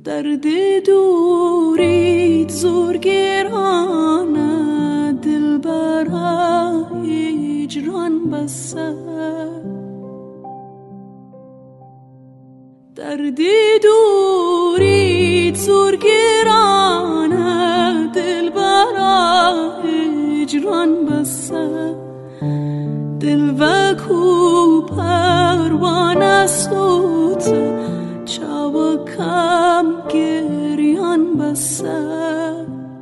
درد دوریت زور گرانه، دل برا هجران بسه. درد دوریت زور گرانه، دل برا هجران بسه. دل و کو پروانه سوته، چاو کم گریان بسه.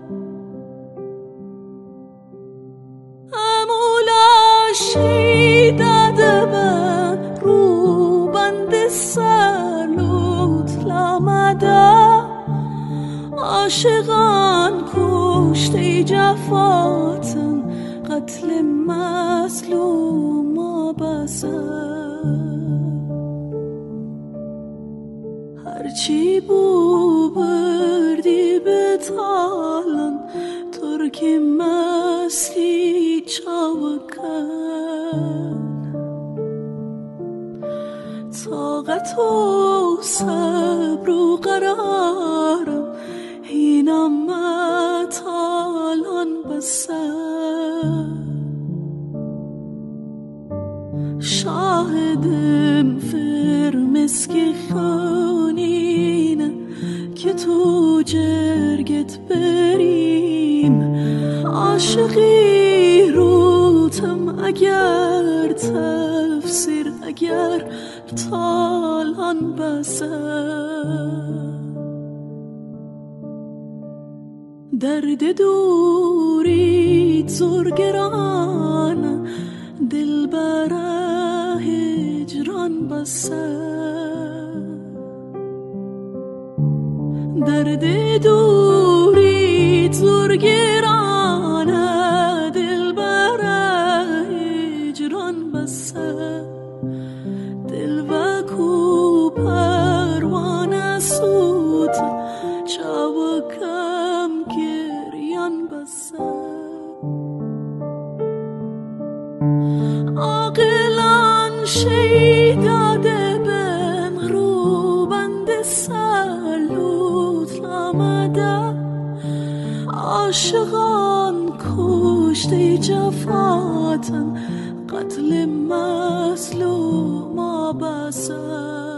امولا شیداده به رو بند سلوت لامده، عاشقان کشته جفاتن، قتل مظلوم بسه. هرچی بو بردی به تالن، ترکی مسلی چاوکن. طاقت و صبر و قرارم، هینم تالان بسه. شاهدم فرمسکی خونینه، که تو جرگت بریم. عاشقی روتم اگر تفسیر، اگر تالان بسه. درد دوریت زور گرانه، دل برا هجران بسه. درد دوریت زور گرانه، دل برا هجران بسه. دل و کو پروانه سوت، چاو کم گریان بسه. عاقلان شیداده بم رو بند سلوت لامده، عاشقان کشته جفاتن، قتل مظلوم بسه.